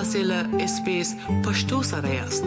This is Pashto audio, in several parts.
تاسو له SBS پښتو سره یاست.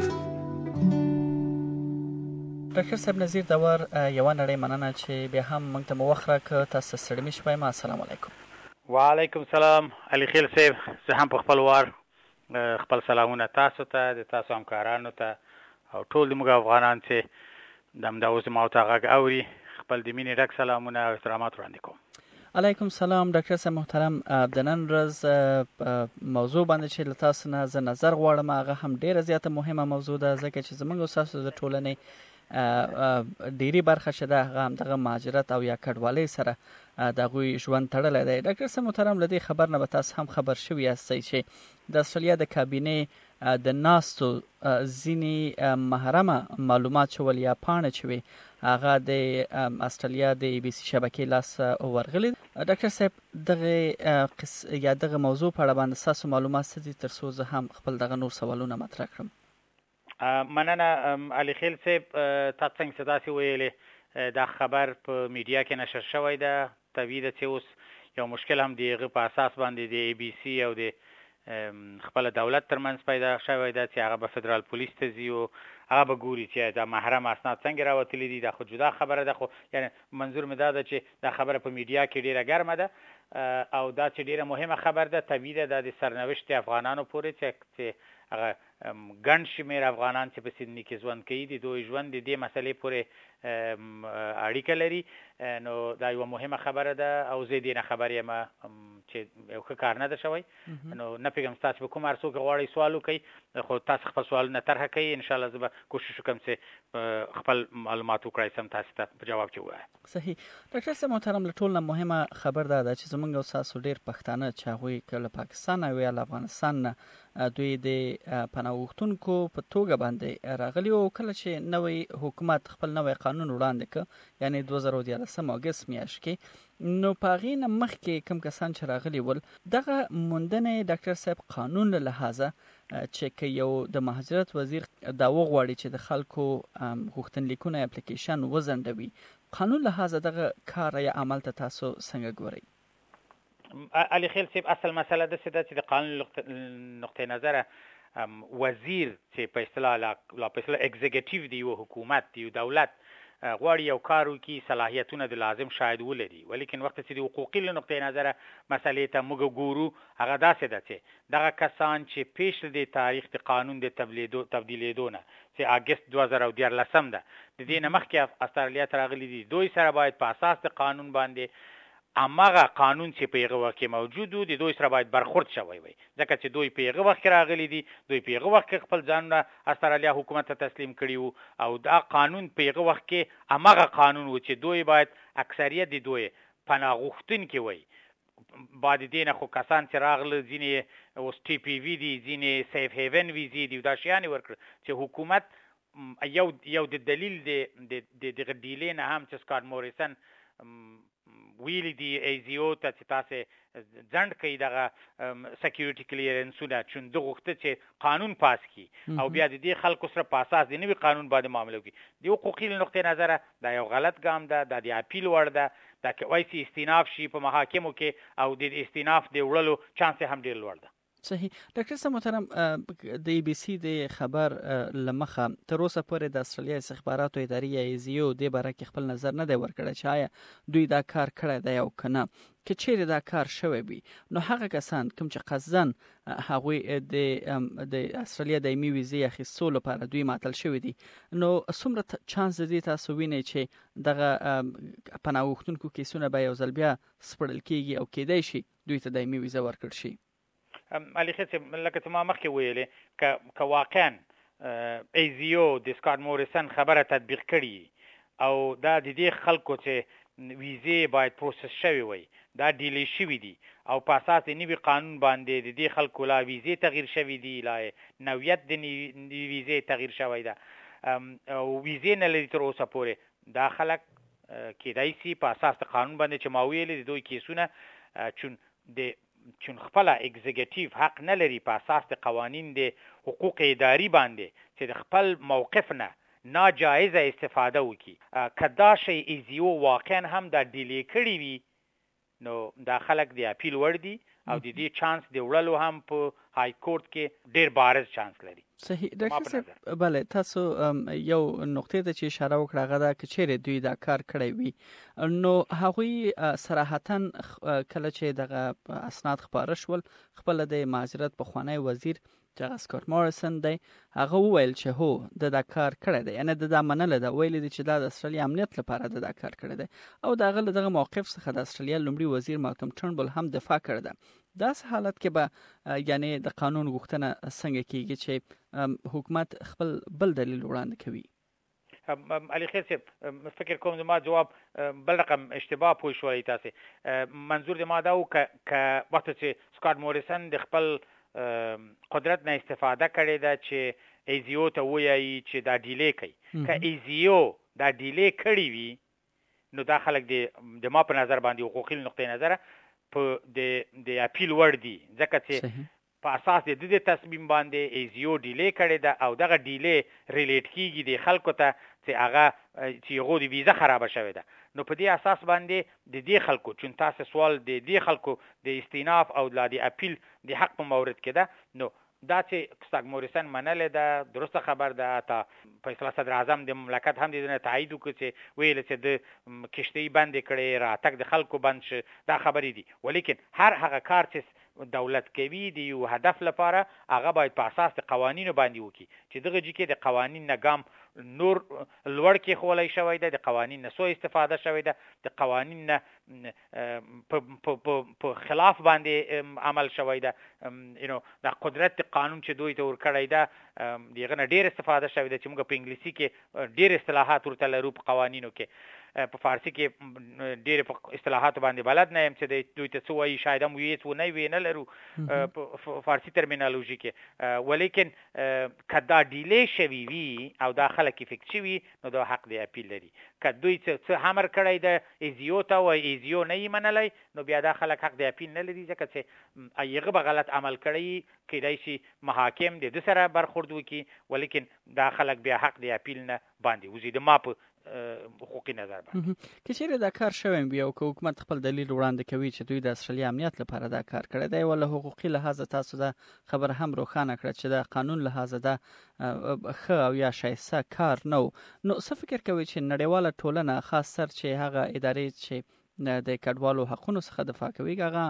ډاکټر صاحب نذیر داور یو نړۍ مننه چې بیا هم موږ ته مو وخت راکړ. تاسو سره مې شوي. السلام علیکم. وعلیکم السلام علي خیل صاحب. زه هم په خپل وار خپل سلامونه تاسو ته د تاسو همکارانو ته او ټول موږ افغانان چې د اوس ما ته غږ اوري خپل د مینې ډک سلامونه او احترامات وړاندې کوم. علیکم سلام ډاکټر صاحب محترم. د نن ورځ موضوع باندې چې له تاسو نه زه نظر غواړم هغه هم ډیره زیاته مهمه موضوع ده ځکه چې زموږ او تاسو د ټولنې ډیری برخه شته هغه هم دغه مهاجرت او یا کډوالۍ سره دغه ژوند تړلی دی. ډاکټر صاحب محترم له دې خبر نه به تاسو هم خبر شوي یاستئ چې د استرالیا د کابینې د ناستو ځینې محرمه معلومات شول یا پاڼه چې وي هغه د استرالیا د ای بي سي شبکې لاس ورغلي. ډاکټر صاحب دغه موضوع په اړه باندې تاسو معلومات څه دي تر څو زه هم خپل دغه نور سوالونه مطرح کړم؟ مننه علي خیل صاحب. تاسو څنګه ستاسو ویلې دا خبر په میډیا کې نشر شوی ده. طبیعي ده چې اوس یو مشکل هم دیغه په اساس باندې د ای بي سي او د خپل دولت ترمنځ پیدا شوی ده چې هغه به فدرال پولیس ته ځي او هغه به ګوري چې دا محرم اسناد څنګه راوتلي دي. دا خو جدا خبره ده، خو یعنی منظور مې دا ده چې دا خبره په میډیا کې ډیره ګرمه ده او دا چې ډیره مهمه خبر ده. طبیعي ده د سرنوشت افغانانو پورې چې هغه ګڼ شمېر افغانان چې په سیدني کې ژوند کوي د دوی ژوند د دې مسلې پورې اړیکه لري. نو دا یو مهمه خبره ده او زه دې نه خبر یم چې یو ښه کار نه ده شوی. نو نه پوهېږم تاسو به کوم هر څوک غواړئ سوال وکړئ، خو تاسو خپل سوالونه طرحه کوئ. انشاءالله زه به کوشش وکړم چې خپل معلومات وکړای سم تاسو ته په جواب کې ووایم. صحیح. ډاکټر صاحب محترم له ټول نه مهمه خبر دا ده چې زموږ او تاسو ډېر پښتانه چې هغوی که له پاکستان او یا له افغانستان نه دوی د پناه غوښتونکو په توګه باندې راغلي او کله چې نوی حکومت خپل نوی قانون وړاندې کړ یعنی 2013 اګست میاشت کې، نو په هغې نه مخکې کوم کسان چې راغلي ول دغه موندنې ډاکټر صاحب قانون له لحاظه چې که یو د مهاجرت وزیر دا وغواړي چې د خلکو غوښتنلیکونه اپلیکیشن وځنډوي، قانون لحاظه دغه کار یا عمل ته تاسو څنګه ګورئ؟ علي خیل صاحب اصل مسله داسې ده چې د قانون نقطې نظره وزیر چې په اصطلاح اگزیکټیو دی یو حکومت دی یو دولت غواړي یو کار وکړي صلاحیتونه د لازم شاید ولري، ولیکن وخت چې د حقوقي له نقطې نظره مسلې ته موږ ګورو هغه داسې ده چې دغه کسان چې پیش د تاریخ د قانون د تبدیلېدو نه چې اګست 2013 ده د دې نه مخکې استرالیا ته راغلي دي، دوی سره باید په اساس د قانون باندې امغه قانون چې په هغه وخت کې موجود و د دوی سره باید برخورد شوی وي، ځکه چې دوی په هغه وخت کې راغلي دي، دوی په هغه وخت کې خپل ځانونه استرالیا حکومت ته تسلیم کړي وو او دا قانون په هغه وخت کې امغه قانون و چې دوی باید اکثریت د دوی پناه غوښتونکي وي. بعد دې نه خو کسان چې راغله ځینې اوس ټي پی وي دي، ځینې سیف هیون ویزې دي، دا شیانې ورکړه چې حکومت یو د دلیل د ډیلې نه هم چې سکاټ موریسن ویلی دی ایزیو ته چې تاسو ځنډ کوي دغه سکیورټي کلیرنسونه چې د غوښته چې قانون پاس کی او بیا د دې خلکو سره په اساس د نوي قانون باندې معامله کوي. د حقوقي نقطې نظره دا یو غلط ګام ده، دا د اپیل وړ ده، دا کوي چې استیناف شي په محاکمو کې او د استیناف د وړلو چانس هم ډیر لوړ ده. صحیح. ډاکټر صاحب محترم د ای بي سي د خبر لمخه تر اوسه پورې د استرالیا استخباراتو ادارې یا ایزیو د باره کې خپل نظر نه دی ورکړی چې آیا دوی دا کار کړی دی او که نه. که چیرې دا کار شوی وي نو هغه کسان کوم چې قصداً هغوی د استرالیا دایمي ویزې اخیستو لپاره دوی معطل شوي دي، نو څومره چانس د دې تاسو وینئ چې دغه پناه غوښتونکو کیسونه به یو ځل بیا سپړل کیږي او کیدای شي دوی ته دایمي ویزه ورکړل شي؟ علي خیل صاحب لکه چې ما مخکې ویلې که واقعا ایزیو د سکاټ موریسن خبره تطبیق کړي او دا د دې خلکو چې ویزې باید پروسس شوی وي دا ډیلی شوي دي او په اساس د نوي قانون باندې د دې خلکو لا ویزې تغییر شوي دي، لا نوعیت د ویزې تغییر شوی ده او ویزې نه لري تر اوسه پورې، دا خلک کیدای شي په اساس د قانون باندې چې ما ویلې د دوی کیسونه چون خپل اگزیکټیو حق نه لري په اساس د قوانین د حقوق اداري باندې چې د خپل موقف نه ناجایزه استفاده وکړي. که دا شی ایزیو واقعا هم دا ډیلی کړي وي نو دا خلک د اپیل وړ دي او د دې چانس د وړلو هم په های کورټ کې ډیر بارز چانس لري. صحیح ډاکټر صاحب، بله تاسو یو نقطې ته چې اشاره وکړه هغه دا که چیرې دوی دا کار کړی وي نو هغوی صراحتا کله چې دغه اسناد خپاره شول خپله د معذرت پخوانی وزیر چې سکاټ ماریسن دی هغه وویل چې هو د دا کار کړی دی، یعنې د دا منله ده، ویلي دي چې دا د استرالیا امنیت لپاره د دا کار کړی دی او د هغه له دغه موقف څخه د استرالیا لومړي وزیر مالکم ټرنبل هم دفاع کړې ده. داسې حالت کې به یعنې د قانون غوښتنه څنګه کیږي چې حکومت خپل بل دلیل وړاندې کوي؟ علي خیر صاحب، فکر کوم زما جواب بل رقم اشتباه پوه شوی تاسو. منظور د ما دا و ک وخت چې سکاټ موریسن د خپل قدرت نه استفاده کړې ده چې ایزیو ته وایي چې دا ډیلی کوي. که ایزیو دا ډیلی کړی وي نو دا خلک د ما په نظر باندې حقوقي نقطې نظر په د اپیل ور دي، ځکه چې په اساس د دې تصمیم باندې ایزیو ډیلی کړی ده او دغه ډیلی ریلیټ کیږي د خلکو ته چې هغه چې هغو د ویزه خرابه شوې ده. نو په دې اساس باندې د دې خلکو چون تاسو سوال د دې خلکو د استیناف او د اپیل د حق په مورد کې ده، نو دا چې سکاټ موریسن منلې ده درسته خبر ده. تا فیصله صدر اعظم د مملکت هم د تایید وکړ چې ویل چې د کشتۍ بندې کړي، راتګ د خلکو بند شه، دا خبرې دي. ولیکن هر هغه کار چې دولت کوي د یو هدف لپاره هغه باید په اساس د قوانینو باندې وکړي چې دغه کې د قوانین نه ګام نور لوړ کې خولای شوی ده، د قوانین نه سو استفاده شوی ده، د قوانین نه په خلاف باندې عمل شوی ده. د قدرت قانون چې دوی ته ورکړی ده دغه نه ډیر استفاده شوی ده چې موږ په انګلیسي کې ډیر اصطلاحات ورته لرو په قوانینو کې. په فارسی کې ډیر اصطلاحات باندې بلد نه یم چې دوی ته څه وایي، شاید هم ویې څه نه وی نه لرو په فارسی ترمینالوژي کې. ولیکن که دا ډیلی شوي وي او دا خلک افیکټ شوي نو دا حق د اپیل لري. که دوی څه حمر کړی د ایزیو ته وایي ایزیو نه یې منلی نو بیا دا خلک حق د اپیل نه لري، ځکه چې هغه به غلط عمل کړی کیدای شي محاکم د ده سره برخورد وکړي، ولیکن دا خلک بیا حق د اپیل نه باندې وزي د ما په حقوقي نظر باندې. که چیرې دا کار شوی وي او که حکومت خپل دلیل وړاندې کوي چې دوی د استرالیا امنیت لپاره دا کار کړی دی، ولا حقوقي لحاظ تاسو دا خبر هم روښانه کړه چې دا قانون لحاظ دا ښه او یا شایسته کار نه و، نو څه فکر کوي چې نړیواله ټولنه خاص سر چې هغه ادارې چې د کډوالو حقونو څخه دفاع کوي هغه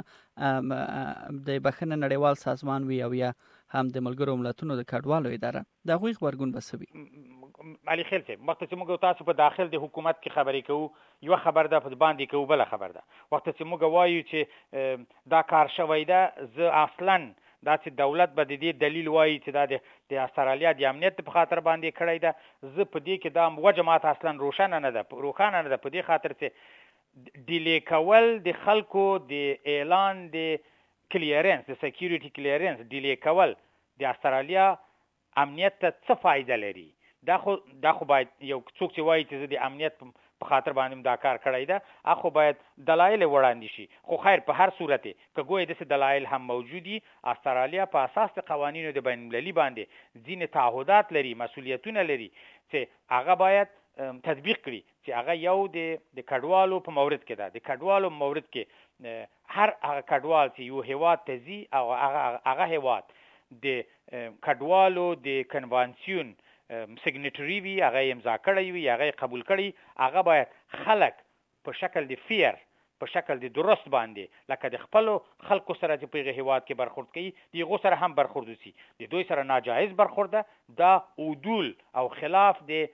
د بخښنې نړیوال سازمان وي او یا هم د ملګرو ملتونو د کډوالو اداره، د هغوی غبرګون به څه وي؟ علي خیل صاحب، وخت چې موږ تاسو په داخل د حکومت کې خبرې کوو یو خبر ده، په باندې کوو بله خبر ده. وخت چې موږ وایو چې دا کار شوی ده، زه اصلا دا چې دولت به د دې دلیل وایي چې دا د استرالیا د امنیت په خاطر باندې کړی ده، زه په دې کې دا وجه ماته اصلا روښانه نه ده په دې خاطر چې ډیلی کول د خلکو د اعلان د کلیرنس د سکیورټي کلیرنس ډیلی کول د استرالیا امنیت ته څه فایده لري؟ دا خو باید یو څوک چې وایي چې زه د امنیت په خاطر باندې دا کار کړی ده هغه باید دلایل وړاندې شي. خو خیر په هر صورت که ګویا داسې دلایل هم موجودي، استرالیا په اساس د قوانینو د بین المللي باندې ځینې تعهدات لري، مسؤلیتونه لري چې هغه باید تطبیق کړي، چې هغه یو د کډوالو په مورد کې ده. د کډوالو مورد کې هر هغه کډوال چې یو هیواد ته ځي او هغه هیواد د کډوالو د کنوانسیون سیګنیټری وي، هغه امضا کړی وي، هغه قبول کړي، هغه باید خلک په شکل د فیر په شکل د درست باندې لکه د خپلو خلکو سره چې په هیواد کې برخورد کوي د هغو سره هم برخورد وشي. د دوی سره ناجایز برخورد دا عدول او خلاف د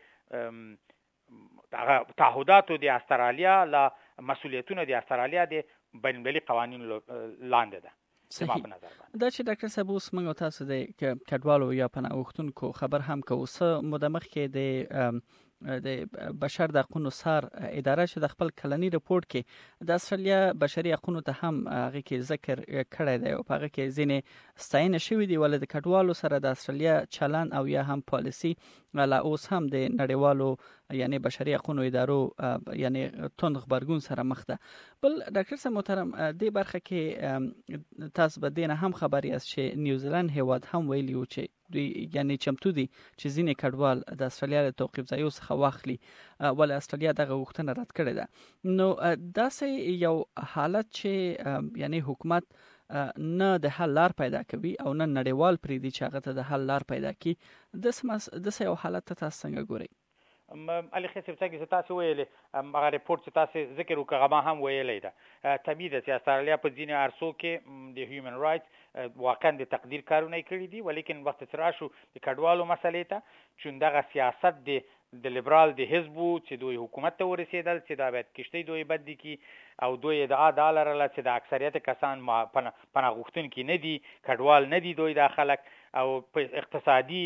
تعهداتو د استرالیا له مسؤلیتونو د استرالیا د بین المللي قوانینو لاندې ده. صحیح. دا چې ډاکټر صاحب اوس موږ تاسو د کډوالو یا پناه غوښتونکو خبر هم کوو، څه موده مخکې د بشر د حقوقو سار اداره چې د خپل کلنی رپورت کې د استرالیا بشري حقوقو ته هم هغه کې ذکر کړی دی او هغه کې ځینې ستاینه شوې دي، ولې د کډوالو سره د استرالیا چلن او یا هم پالیسی لا اوس هم د نړیوالو یعنی بشري حقوقو ادارو یعنی توند خبرګون سره مخ ده. بل ډاکټر صاحب محترم، دې برخه کې تاسو به دینه هم خبر یاست چې نیوزیلند هیواد هم ویلی و چې دوی یعنی چمتو دي چې ځینې کډوال د استرالیا له توقیف ځایو څخه واخلي، ولې استرالیا دغه غوښتنه رد کړې ده. نو داسې یو حالت چې یعنی حکومت نه د حل لار پیدا کوي او نه نړیوال پریدي چې هغه ته د حل لار پیدا کړي د یو حالت ته تاسو څنګه ګورئ؟ علي خیل صاحب څنګه چې تاسو ویلې هغه ریپورت چې تاسو ذکر وکړه ما هم ویلې ده طبیعي ده چې استرالیا په ځینې عرصو کې د هیومن رائټس واقعا د تقدیر کارونه کړي دي ولیکن وخت چې راشو د کډوالو مسلې ته چې دغه سیاست د لیبرال د حزب چې دوی حکومت ته ورسېدل چې دا باید کشتۍ دوی بد دي کی او دوی ادعا دا لرله چې د اکثریت کسان پناه غوښتونکي نه دي کډوال نه دي دوی دا خلک او اقتصادي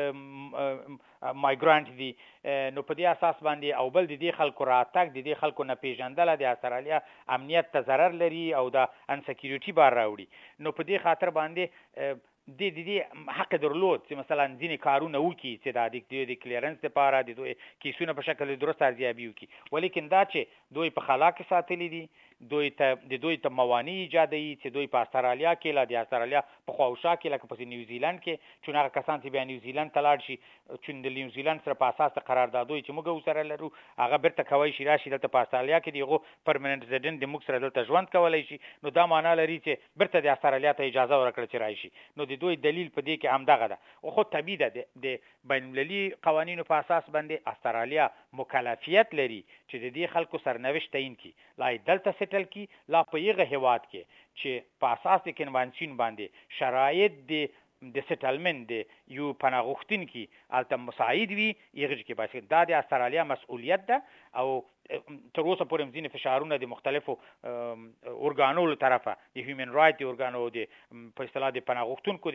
مایګرانټ دي نو په دې اساس باندې او بل د دې خلکو راتګ د دې خلکو نه پیژندل د استرالیا امنیت ته ضرر لري او د انسکیورټي بار راوړي نو په دې خاطر باندې د دې حق درلود چې مثلا ځینې کارونه وکړي چې د کلیرنس لپاره د دوی کیسونه په شکل درست ارزیابي وکړي ولیکن دا چې دوی په خلا کې ساتلي دي دوی ته موانع ایجادوي چې دوی په استرالیا کې لا د استرالیا په خواوشا کې لکه په نیوزیلند کې چې هغه کسان چې بیا نیوزیلند ته لاړ شي چې د نیوزیلند سره په اساس قراردادوي چې موږ سره لرو هغه بیرته کوي شي راشي دلته په استرالیا کې دیغه پرمننت ریزیډنټ د موږ سره دلته ژوند کولای شي نو دا معنا لري چې بیرته د استرالیا ته اجازه ورکړي چې راشي نو د دوی دلیل په دې کې همدغه ده او خو طبیعي ده د بین المللي قوانینو په اساس باندې استرالیا مکلفیت لري چې د دې خلکو سرنوشت تعیین کړي لا دلته سیټل کی لا په یغه هواد کې چې په اساس د کنوانسیون باندې شرایط د سیټلمنت د یو پناه غوښتونکي الته مساعد وي یغه کې باسي دا د استرالیا مسؤلیت ده او تر اوسه پورې ځینې فشارونه د مختلفو اورګانو له طرفه د هیومن رائټ اورګانو د په اصطلاح د پناه غوښتونکو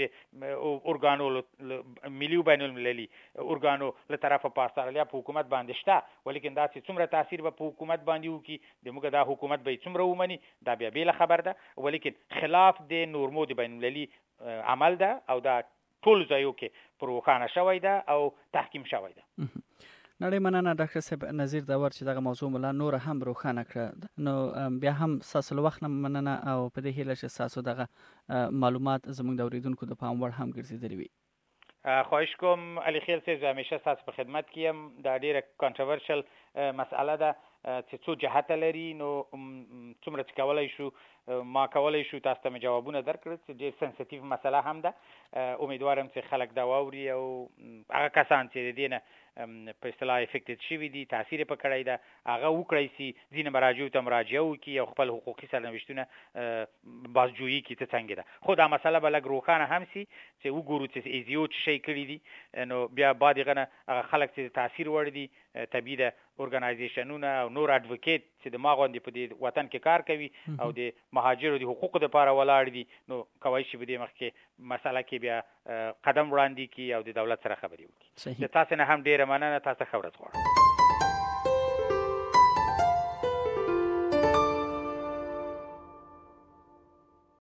د اورګانو ملي بین المللي اورګانو له طرفه په استرالیا په حکومت باندې شته ولیکن دا چې څومره تاثیر به په حکومت باندې وکړي د موږ دا حکومت به څومره ومني دا بیا بیل خبر ده ولیکن خلاف د نورمو د بین المللي عمل ده او دا ټول ځایو کې پروخانه شوی ده او تحکیم شوی ده نړۍ مننه ډاکټر صاحب نظیر داور چې دغه موضوع ملا نور هم روښانه کړه نو بیا هم ساسل وخت نه مننه او په دې هیله چې ساسو دغه معلومات زموږ د اوریدونکو د پام وړ هم ګرځیدلی وي خواهش کوم علي خیل صاحب همیشه تاسو په خدمت کې يم دا ډیره کنټروورشل مسأله ده چې څو جهات لري نو څومره چې کولای شو ما کولای شو تاسو ته جوابونه درکړم چې ډیر سنسټیو مسله هم ده امیدوارم چې خلک دا واوري او هغه کسان چې دینه په اصطلاح افیکټډ شوي دي تاثیر په کړی ده هغه وکړی سي ځینې مراجعو ته مراجعه وکړي او خپل حقوقي سرنوشتونه بازجویي کړي ته څنګه ده خو دا مسله به لږ روښانه هم سي چې وګورو چې ایزیو څه شی کړي دي نو بیا بعد غنه هغه خلک چې تاثیر وړ دي طبیعي ده اورګنایزیشنونه او نور اډوکیټ چې د ما غوندې په دې وطن کې کار کوي او د مهاجرو د حقوقو لپاره ولاړ دي نو کوي چې په دې مخ کې مسله کې بیا قدم وړاندې کی او د دولت سره خبرې وکړي تاسو نه هم ډیره مننه تاسو خبرت غواړم